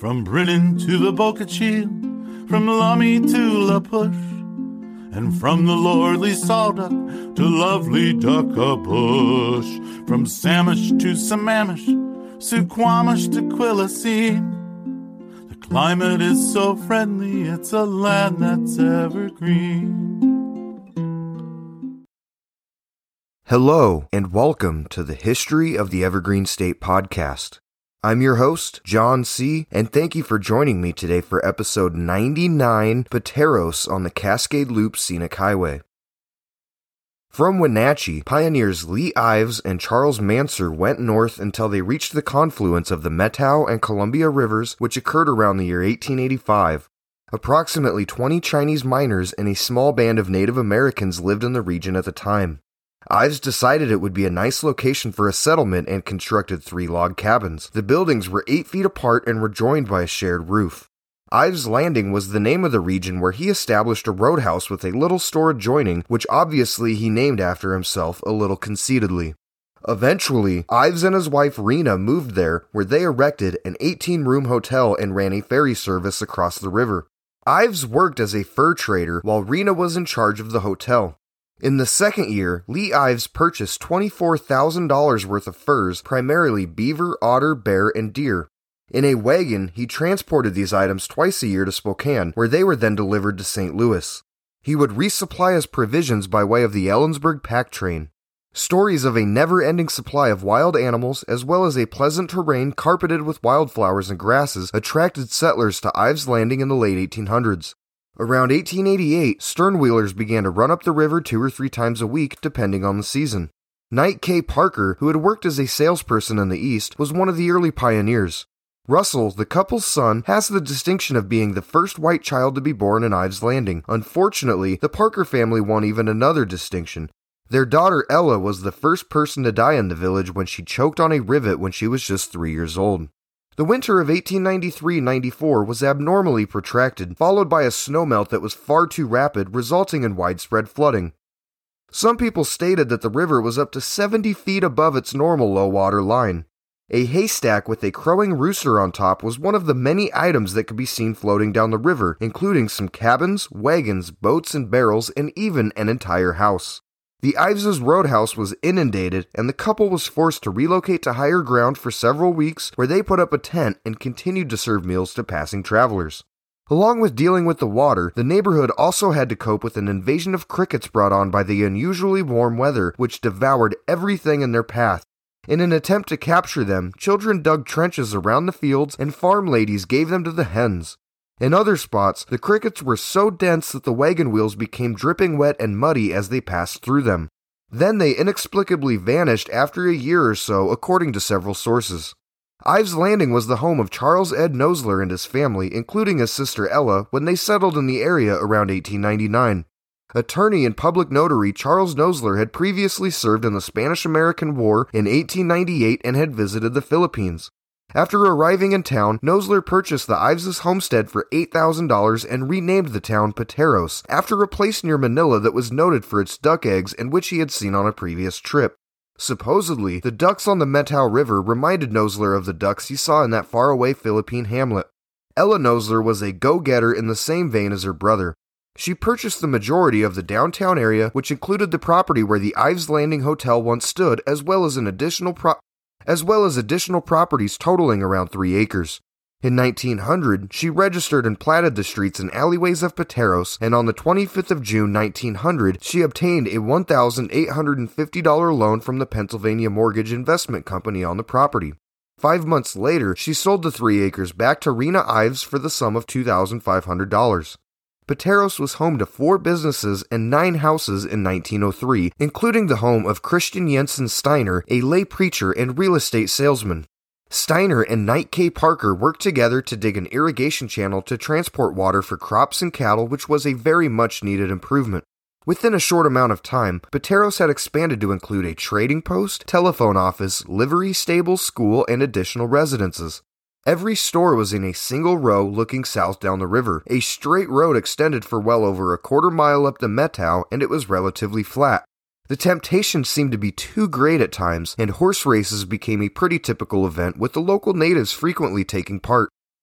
From Brennan to the Boca Chica, from Lummi to La Push, and from the lordly Sawduck to lovely Duckabush, from Samish to Sammamish, Suquamish to Quilcene. The climate is so friendly, it's a land that's evergreen. Hello, and welcome to the History of the Evergreen State podcast. I'm your host, John C., and thank you for joining me today for episode 99, Pateros on the Cascade Loop Scenic Highway. From Wenatchee, pioneers Lee Ives and Charles Manser went north until they reached the confluence of the Methow and Columbia Rivers, which occurred around the year 1885. Approximately 20 Chinese miners and a small band of Native Americans lived in the region at the time. Ives decided it would be a nice location for a settlement and constructed 3 log cabins. The buildings were 8 feet apart and were joined by a shared roof. Ives Landing was the name of the region where he established a roadhouse with a little store adjoining, which obviously he named after himself a little conceitedly. Eventually, Ives and his wife Rena moved there, where they erected an 18-room hotel and ran a ferry service across the river. Ives worked as a fur trader while Rena was in charge of the hotel. In the second year, Lee Ives purchased $24,000 worth of furs, primarily beaver, otter, bear, and deer. In a wagon, he transported these items twice a year to Spokane, where they were then delivered to St. Louis. He would resupply his provisions by way of the Ellensburg pack train. Stories of a never-ending supply of wild animals, as well as a pleasant terrain carpeted with wildflowers and grasses, attracted settlers to Ives Landing in the late 1800s. Around 1888, sternwheelers began to run up the river 2 or 3 times a week, depending on the season. Knight K. Parker, who had worked as a salesperson in the East, was one of the early pioneers. Russell, the couple's son, has the distinction of being the first white child to be born in Ives Landing. Unfortunately, the Parker family won even another distinction. Their daughter Ella was the first person to die in the village when she choked on a rivet when she was just 3 years old. The winter of 1893-94 was abnormally protracted, followed by a snowmelt that was far too rapid, resulting in widespread flooding. Some people stated that the river was up to 70 feet above its normal low-water line. A haystack with a crowing rooster on top was one of the many items that could be seen floating down the river, including some cabins, wagons, boats and barrels, and even an entire house. The Ives' roadhouse was inundated, and the couple was forced to relocate to higher ground for several weeks, where they put up a tent and continued to serve meals to passing travelers. Along with dealing with the water, the neighborhood also had to cope with an invasion of crickets brought on by the unusually warm weather, which devoured everything in their path. In an attempt to capture them, children dug trenches around the fields, and farm ladies gave them to the hens. In other spots, the crickets were so dense that the wagon wheels became dripping wet and muddy as they passed through them. Then they inexplicably vanished after a year or so, according to several sources. Ives Landing was the home of Charles Ed Nosler and his family, including his sister Ella, when they settled in the area around 1899. Attorney and public notary Charles Nosler had previously served in the Spanish-American War in 1898 and had visited the Philippines. After arriving in town, Nosler purchased the Ives' homestead for $8,000 and renamed the town Pateros, after a place near Manila that was noted for its duck eggs and which he had seen on a previous trip. Supposedly, the ducks on the Methow River reminded Nosler of the ducks he saw in that faraway Philippine hamlet. Ella Nosler was a go-getter in the same vein as her brother. She purchased the majority of the downtown area, which included the property where the Ives Landing Hotel once stood, as well as additional properties totaling around 3 acres. In 1900, she registered and platted the streets and alleyways of Pateros, and on the 25th of June 1900, she obtained a $1,850 loan from the Pennsylvania Mortgage Investment Company on the property. 5 months later, she sold the 3 acres back to Rena Ives for the sum of $2,500. Pateros was home to 4 businesses and 9 houses in 1903, including the home of Christian Jensen Steiner, a lay preacher and real estate salesman. Steiner and Knight K. Parker worked together to dig an irrigation channel to transport water for crops and cattle, which was a very much needed improvement. Within a short amount of time, Pateros had expanded to include a trading post, telephone office, livery stable, school, and additional residences. Every store was in a single row looking south down the river. A straight road extended for well over a quarter mile up the Methow, and it was relatively flat. The temptation seemed to be too great at times, and horse races became a pretty typical event, with the local natives frequently taking part.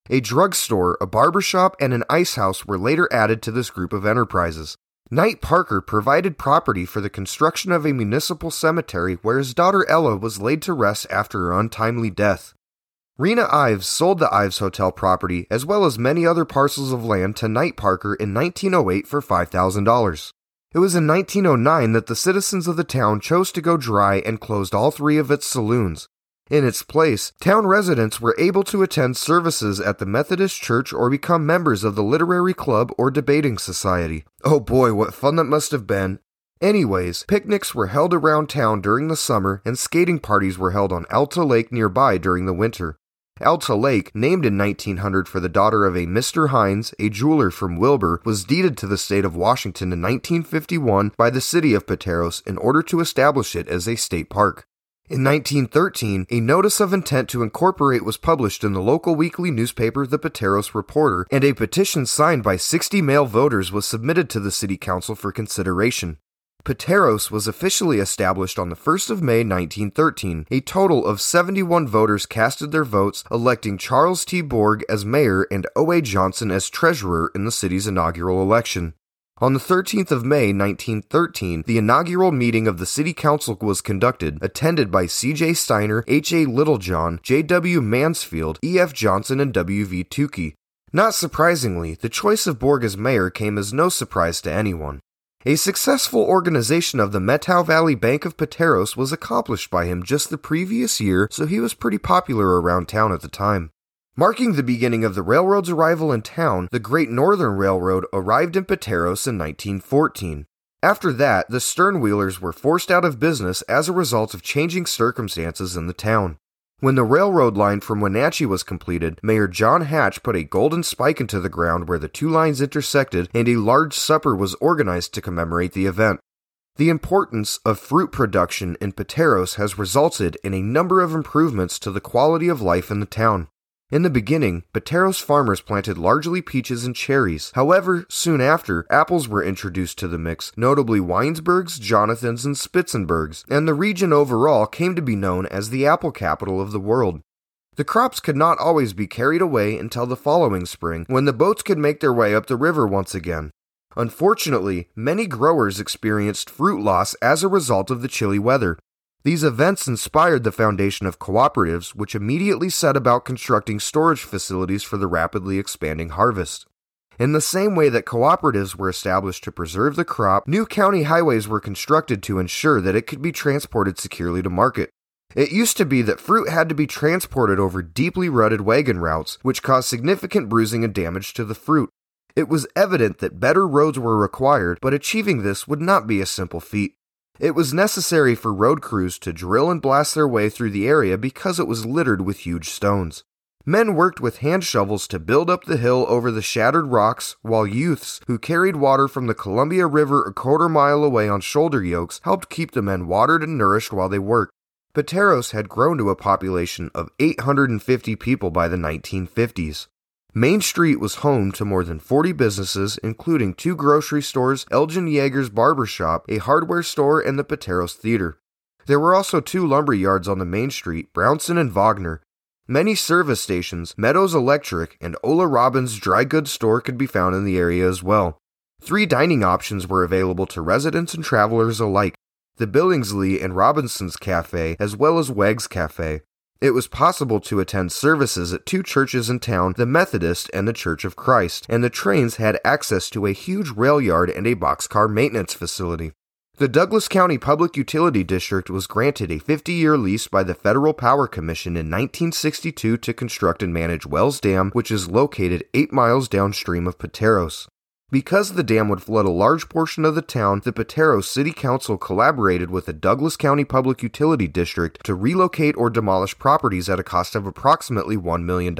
A drugstore, a barbershop, and an ice house were later added to this group of enterprises. Knight Parker provided property for the construction of a municipal cemetery where his daughter Ella was laid to rest after her untimely death. Rena Ives sold the Ives Hotel property as well as many other parcels of land to Knight Parker in 1908 for $5,000. It was in 1909 that the citizens of the town chose to go dry and closed all 3 of its saloons. In its place, town residents were able to attend services at the Methodist Church or become members of the literary club or debating society. Oh boy, what fun that must have been. Anyways, picnics were held around town during the summer and skating parties were held on Alta Lake nearby during the winter. Alta Lake, named in 1900 for the daughter of a Mr. Hines, a jeweler from Wilbur, was deeded to the state of Washington in 1951 by the city of Pateros in order to establish it as a state park. In 1913, a notice of intent to incorporate was published in the local weekly newspaper, the Pateros Reporter, and a petition signed by 60 male voters was submitted to the city council for consideration. Pateros was officially established on the 1st of May 1913. A total of 71 voters casted their votes, electing Charles T. Borg as mayor and O.A. Johnson as treasurer in the city's inaugural election. On the 13th of May 1913, the inaugural meeting of the city council was conducted, attended by C.J. Steiner, H.A. Littlejohn, J.W. Mansfield, E.F. Johnson, and W.V. Tukey. Not surprisingly, the choice of Borg as mayor came as no surprise to anyone. A successful organization of the Methow Valley Bank of Pateros was accomplished by him just the previous year, so he was pretty popular around town at the time. Marking the beginning of the railroad's arrival in town, the Great Northern Railroad arrived in Pateros in 1914. After that, the Sternwheelers were forced out of business as a result of changing circumstances in the town. When the railroad line from Wenatchee was completed, Mayor John Hatch put a golden spike into the ground where the 2 lines intersected, and a large supper was organized to commemorate the event. The importance of fruit production in Pateros has resulted in a number of improvements to the quality of life in the town. In the beginning, Pateros farmers planted largely peaches and cherries. However, soon after, apples were introduced to the mix, notably Weinsbergs, Jonathans, and Spitzenbergs, and the region overall came to be known as the apple capital of the world. The crops could not always be carried away until the following spring, when the boats could make their way up the river once again. Unfortunately, many growers experienced fruit loss as a result of the chilly weather. These events inspired the foundation of cooperatives, which immediately set about constructing storage facilities for the rapidly expanding harvest. In the same way that cooperatives were established to preserve the crop, new county highways were constructed to ensure that it could be transported securely to market. It used to be that fruit had to be transported over deeply rutted wagon routes, which caused significant bruising and damage to the fruit. It was evident that better roads were required, but achieving this would not be a simple feat. It was necessary for road crews to drill and blast their way through the area because it was littered with huge stones. Men worked with hand shovels to build up the hill over the shattered rocks, while youths, who carried water from the Columbia River a quarter-mile away on shoulder yokes, helped keep the men watered and nourished while they worked. Pateros had grown to a population of 850 people by the 1950s. Main Street was home to more than 40 businesses, including 2 grocery stores, Elgin Yeager's barbershop, a hardware store, and the Pateros Theater. There were also 2 lumber yards on the main street, Brownson and Wagner. Many service stations, Meadows Electric, and Ola Robbins' dry goods store could be found in the area as well. 3 dining options were available to residents and travelers alike, the Billingsley and Robinson's Cafe, as well as Wegg's Cafe. It was possible to attend services at 2 churches in town, the Methodist and the Church of Christ, and the trains had access to a huge rail yard and a boxcar maintenance facility. The Douglas County Public Utility District was granted a 50-year lease by the Federal Power Commission in 1962 to construct and manage Wells Dam, which is located 8 miles downstream of Pateros. Because the dam would flood a large portion of the town, the Pateros City Council collaborated with the Douglas County Public Utility District to relocate or demolish properties at a cost of approximately $1 million.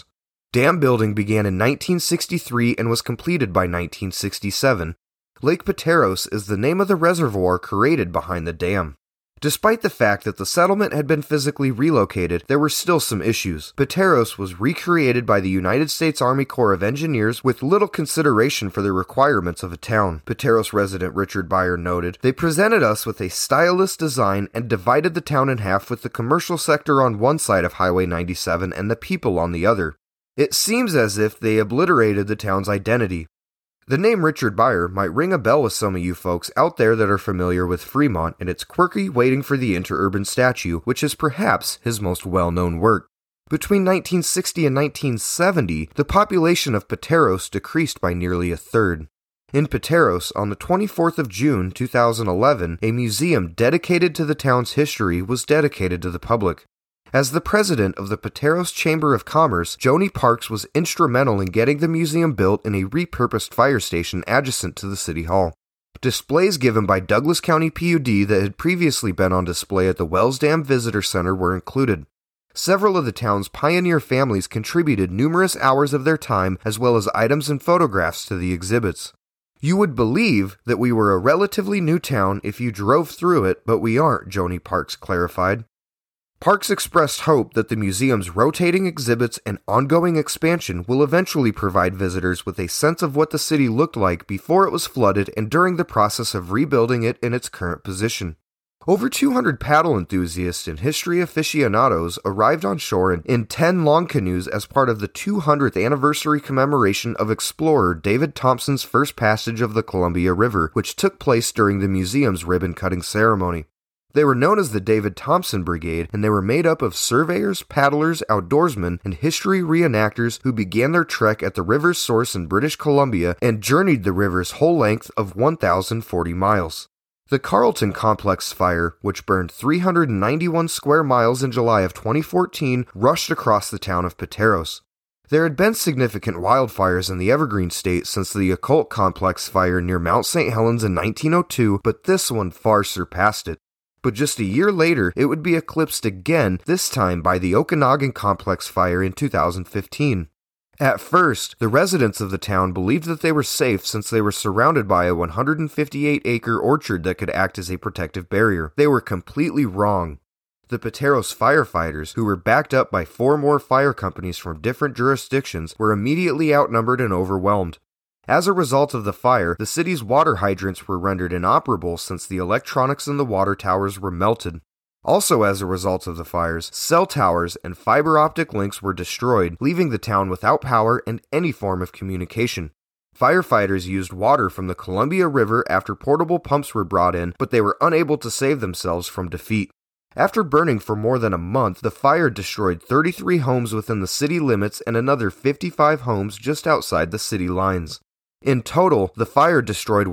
Dam building began in 1963 and was completed by 1967. Lake Pateros is the name of the reservoir created behind the dam. Despite the fact that the settlement had been physically relocated, there were still some issues. Pateros was recreated by the United States Army Corps of Engineers with little consideration for the requirements of a town. Pateros resident Richard Beyer noted, "They presented us with a stylist design and divided the town in half with the commercial sector on one side of Highway 97 and the people on the other. It seems as if they obliterated the town's identity. The name Richard Beyer might ring a bell with some of you folks out there that are familiar with Fremont and its quirky Waiting for the Interurban statue, which is perhaps his most well-known work. Between 1960 and 1970, the population of Pateros decreased by nearly a third. In Pateros, on the 24th of June 2011, a museum dedicated to the town's history was dedicated to the public. As the president of the Pateros Chamber of Commerce, Joni Parks was instrumental in getting the museum built in a repurposed fire station adjacent to the city hall. Displays given by Douglas County PUD that had previously been on display at the Wells Dam Visitor Center were included. Several of the town's pioneer families contributed numerous hours of their time as well as items and photographs to the exhibits. You would believe that we were a relatively new town if you drove through it, but we aren't, Joni Parks clarified. Parks expressed hope that the museum's rotating exhibits and ongoing expansion will eventually provide visitors with a sense of what the city looked like before it was flooded and during the process of rebuilding it in its current position. Over 200 paddle enthusiasts and history aficionados arrived on shore in 10 long canoes as part of the 200th anniversary commemoration of explorer David Thompson's first passage of the Columbia River, which took place during the museum's ribbon-cutting ceremony. They were known as the David Thompson Brigade, and they were made up of surveyors, paddlers, outdoorsmen, and history reenactors who began their trek at the river's source in British Columbia and journeyed the river's whole length of 1,040 miles. The Carlton Complex fire, which burned 391 square miles in July of 2014, rushed across the town of Pateros. There had been significant wildfires in the Evergreen State since the Occult Complex fire near Mount St. Helens in 1902, but this one far surpassed it. But just a year later, it would be eclipsed again, this time by the Okanagan Complex fire in 2015. At first, the residents of the town believed that they were safe since they were surrounded by a 158-acre orchard that could act as a protective barrier. They were completely wrong. The Pateros firefighters, who were backed up by 4 more fire companies from different jurisdictions, were immediately outnumbered and overwhelmed. As a result of the fire, the city's water hydrants were rendered inoperable since the electronics in the water towers were melted. Also as a result of the fires, cell towers and fiber optic links were destroyed, leaving the town without power and any form of communication. Firefighters used water from the Columbia River after portable pumps were brought in, but they were unable to save themselves from defeat. After burning for more than a month, the fire destroyed 33 homes within the city limits and another 55 homes just outside the city lines. In total, the fire destroyed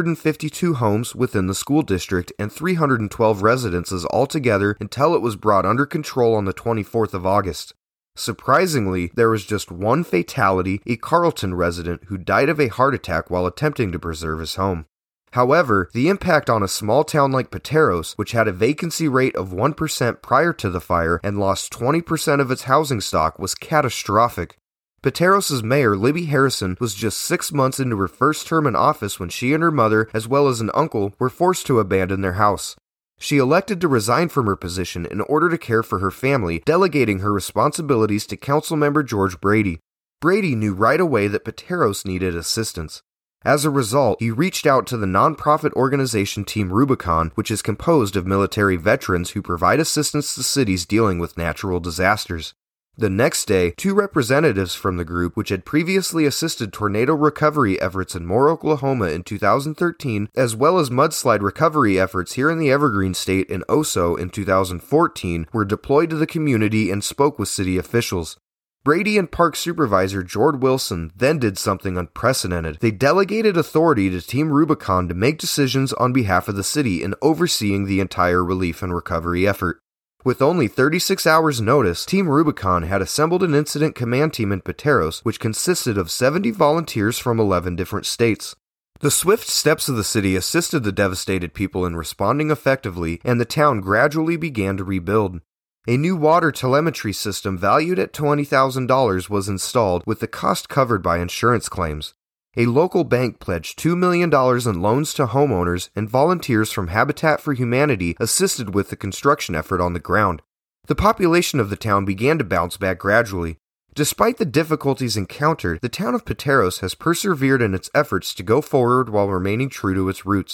152 homes within the school district and 312 residences altogether until it was brought under control on the 24th of August. Surprisingly, there was just one fatality, a Carlton resident who died of a heart attack while attempting to preserve his home. However, the impact on a small town like Pateros, which had a vacancy rate of 1% prior to the fire and lost 20% of its housing stock, was catastrophic. Pateros' mayor, Libby Harrison, was just 6 months into her first term in office when she and her mother, as well as an uncle, were forced to abandon their house. She elected to resign from her position in order to care for her family, delegating her responsibilities to Councilmember George Brady. Brady knew right away that Pateros needed assistance. As a result, he reached out to the nonprofit organization Team Rubicon, which is composed of military veterans who provide assistance to cities dealing with natural disasters. The next day, 2 representatives from the group, which had previously assisted tornado recovery efforts in Moore, Oklahoma in 2013, as well as mudslide recovery efforts here in the Evergreen State in Oso in 2014, were deployed to the community and spoke with city officials. Brady and Park Supervisor Jord Wilson then did something unprecedented. They delegated authority to Team Rubicon to make decisions on behalf of the city in overseeing the entire relief and recovery effort. With only 36 hours' notice, Team Rubicon had assembled an incident command team in Pateros, which consisted of 70 volunteers from 11 different states. The swift steps of the city assisted the devastated people in responding effectively, and the town gradually began to rebuild. A new water telemetry system valued at $20,000 was installed, with the cost covered by insurance claims. A local bank pledged $2 million in loans to homeowners, and volunteers from Habitat for Humanity assisted with the construction effort on the ground. The population of the town began to bounce back gradually. Despite the difficulties encountered, the town of Pateros has persevered in its efforts to go forward while remaining true to its roots.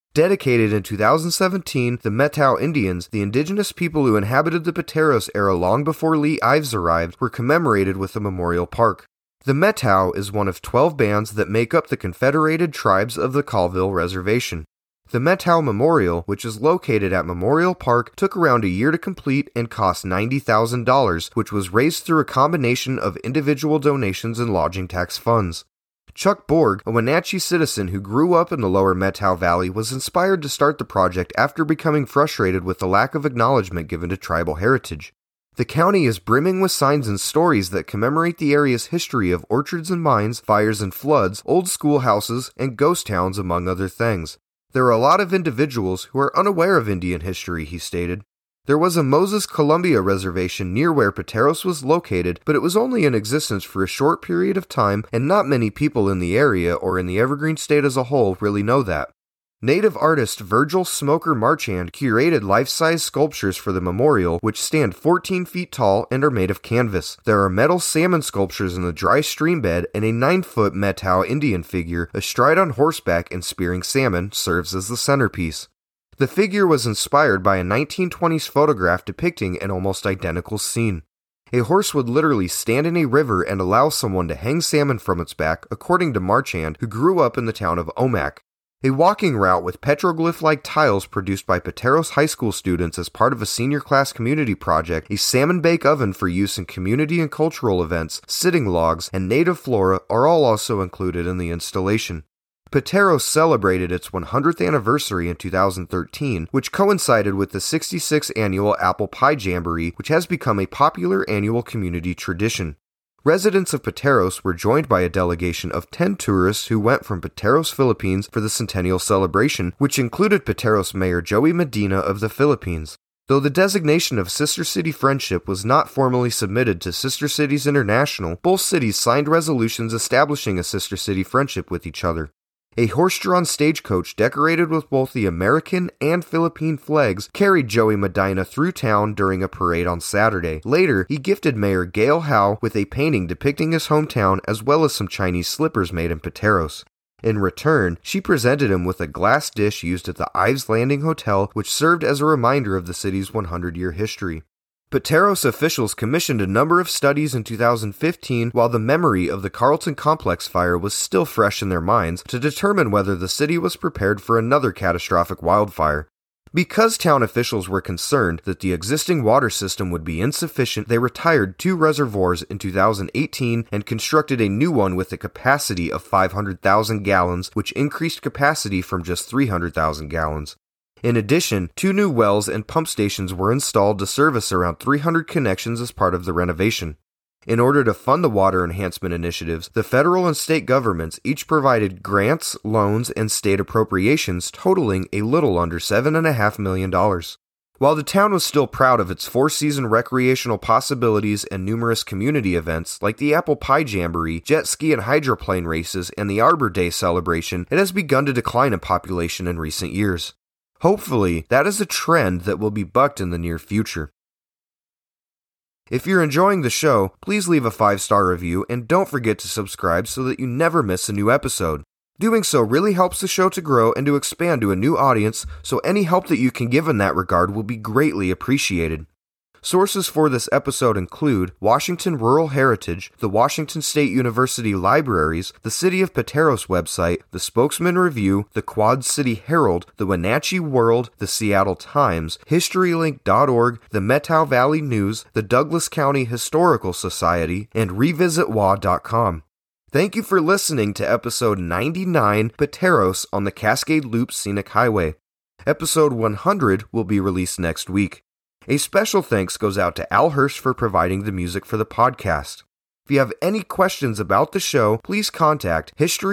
Dedicated in 2017, the Methow Indians, the indigenous people who inhabited the Pateros era long before Lee Ives arrived, were commemorated with a memorial park. The Methow is one of 12 bands that make up the Confederated Tribes of the Colville Reservation. The Methow Memorial, which is located at Memorial Park, took around a year to complete and cost $90,000, which was raised through a combination of individual donations and lodging tax funds. Chuck Borg, a Wenatchee citizen who grew up in the lower Methow Valley, was inspired to start the project after becoming frustrated with the lack of acknowledgement given to tribal heritage. The county is brimming with signs and stories that commemorate the area's history of orchards and mines, fires and floods, old schoolhouses, and ghost towns, among other things. There are a lot of individuals who are unaware of Indian history, he stated. There was a Moses Columbia reservation near where Pateros was located, but it was only in existence for a short period of time, and not many people in the area or in the Evergreen State as a whole really know that. Native artist Virgil Smoker Marchand curated life-size sculptures for the memorial, which stand 14 feet tall and are made of canvas. There are metal salmon sculptures in the dry stream bed, and a 9-foot Methow Indian figure, astride on horseback and spearing salmon, serves as the centerpiece. The figure was inspired by a 1920s photograph depicting an almost identical scene. A horse would literally stand in a river and allow someone to hang salmon from its back, according to Marchand, who grew up in the town of Omak. A walking route with petroglyph-like tiles produced by Pateros High School students as part of a senior class community project, a salmon bake oven for use in community and cultural events, sitting logs, and native flora are all also included in the installation. Pateros celebrated its 100th anniversary in 2013, which coincided with the 66th annual Apple Pie Jamboree, which has become a popular annual community tradition. Residents of Pateros were joined by a delegation of 10 tourists who went from Pateros, Philippines for the centennial celebration, which included Pateros Mayor Joey Medina of the Philippines. Though the designation of Sister City Friendship was not formally submitted to Sister Cities International, both cities signed resolutions establishing a Sister City friendship with each other. A horse-drawn stagecoach decorated with both the American and Philippine flags carried Joey Medina through town during a parade on Saturday. Later, he gifted Mayor Gail Howe with a painting depicting his hometown as well as some Chinese slippers made in Pateros. In return, she presented him with a glass dish used at the Ives Landing Hotel, which served as a reminder of the city's 100-year history. Pateros officials commissioned a number of studies in 2015 while the memory of the Carlton Complex fire was still fresh in their minds to determine whether the city was prepared for another catastrophic wildfire. Because town officials were concerned that the existing water system would be insufficient, they retired 2 reservoirs in 2018 and constructed a new one with a capacity of 500,000 gallons, which increased capacity from just 300,000 gallons. In addition, 2 new wells and pump stations were installed to service around 300 connections as part of the renovation. In order to fund the water enhancement initiatives, the federal and state governments each provided grants, loans, and state appropriations totaling a little under $7.5 million. While the town was still proud of its 4-season recreational possibilities and numerous community events like the Apple Pie Jamboree, jet ski and hydroplane races, and the Arbor Day celebration, it has begun to decline in population in recent years. Hopefully, that is a trend that will be bucked in the near future. If you're enjoying the show, please leave a 5-star review and don't forget to subscribe so that you never miss a new episode. Doing so really helps the show to grow and to expand to a new audience, so any help that you can give in that regard will be greatly appreciated. Sources for this episode include Washington Rural Heritage, the Washington State University Libraries, the City of Pateros website, the Spokesman Review, the Quad City Herald, the Wenatchee World, the Seattle Times, HistoryLink.org, the Methow Valley News, the Douglas County Historical Society, and RevisitWA.com. Thank you for listening to episode 99, Pateros on the Cascade Loop Scenic Highway. Episode 100 will be released next week. A special thanks goes out to Al Hirsch for providing the music for the podcast. If you have any questions about the show, please contact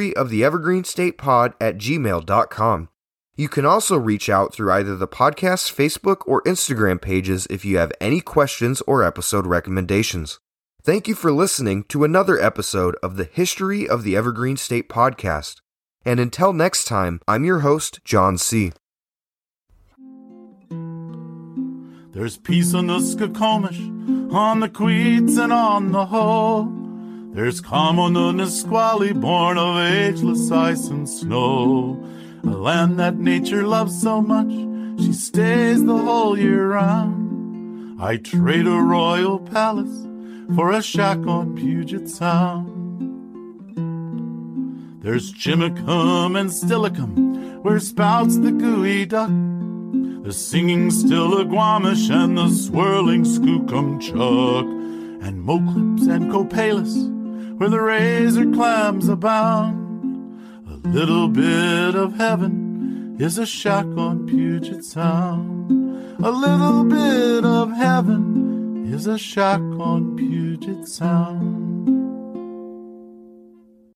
historyoftheevergreenstatepod@gmail.com. You can also reach out through either the podcast's Facebook or Instagram pages if you have any questions or episode recommendations. Thank you for listening to another episode of the History of the Evergreen State podcast. And until next time, I'm your host, John C. There's peace on the Skokomish, on the Queets and on the Hoe. There's calm on the Nisqually, born of ageless ice and snow. a land that nature loves so much, she stays the whole year round. I trade a royal palace for a shack on Puget Sound. There's Chimicum and Stillicum, where spouts the gooey duck, the singing Stillaguamish and the swirling Skookumchuck, and Moclips and Copalis, where the razor clams abound. A little bit of heaven is a shack on Puget Sound. A little bit of heaven is a shack on Puget Sound.